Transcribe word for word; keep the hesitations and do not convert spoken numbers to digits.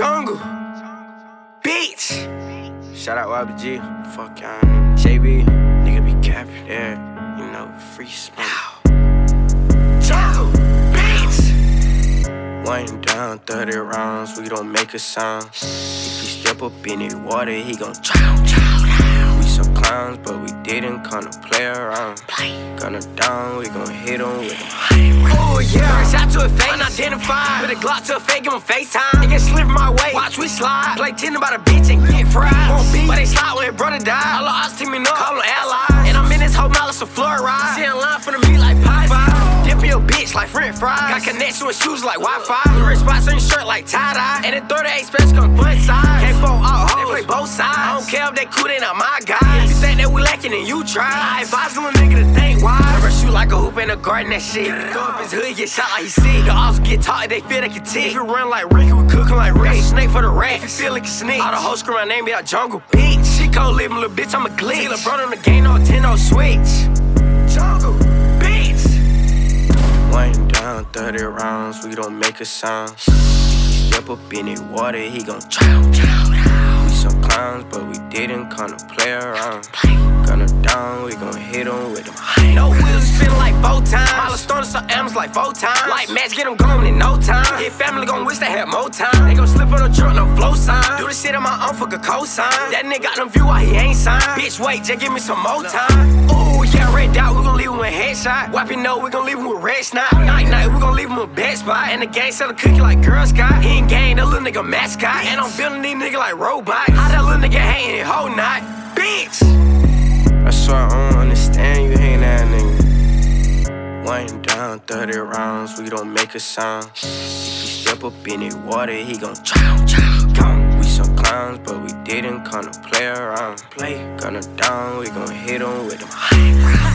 Jungle Beats. Shout out Y B G. Fuck y'all niggas. J B. Nigga be capping. Yeah, you know, free smoke. Jungle Beats. One down, thirty rounds, we don't make a sound. If he step up in the water, he gon' drown, drown, drown. We some clowns, but we didn't come to play around. Gun her down, we gon' hit him with him. Oh yeah, shot to a face, unidentified. With a Glock to a fake, give him FaceTime. Nigga slip my way, watch we slide. Play ten about a bitch and get fried. Won't be, but they slide when his brother died. All the odds teaming up, call them allies. And I'm in this whole malice of fluoride. See in line for the meat like Popeye. Dip your bitch like French fries. Got connection with shoes like Wi-Fi. Red spots on your shirt like tie-dye. And the thirty-eight special come butt size. Can't fall out hoes, they play both sides. I don't care if they cool, they not my guys. You think that we lacking and you try. I advise a little nigga to think wise. Never shoot like a hoop in a garden, that shit. Go up his hood, get shot like he sick. The also get taught, they feel like a tick. If you run like Ricky, we cookin' like Rick. Snake for the rat, if you feel like a snake. All the hoes scream my name, be out Jungle Beats. She cold living, little bitch, I'm a glitch. LeBron on the game, no ten, no switch. Jungle Beats. One down, thirty rounds, we don't make a sound. If he step up in the water, he gon' drown, drown, drown. We some clowns, but we didn't come to play around. Gun her down, we gon' hit him with them. No wheels, spin like four times. Milestones, so M's like four times. Like match, get them going in no time. His family gon' wish they had more time. They gon' slip on the truck, no flow sign. Do the shit on my own, fuck a cosign. That nigga got them view while he ain't signed. Bitch, wait, just give me some more time. Ooh, yeah, red dot, we gon' leave him with headshot. Wipe your nose, we gon' leave him with red snot. Night, night, we gon' leave him with bed spot. And the gang sell a cookie like Girl Scout. He ain't gang, that little nigga mascot. And I'm building these niggas like robots. How that little nigga hatin' his whole night? Bitch! I swear I don't understand you hating that nigga. One down, thirty rounds, we don't make a sound. If he step up in the water, he gon' drown, drown, drown. We some clowns, but we didn't come to play around. Play, gun her down, we gon' hit him with them.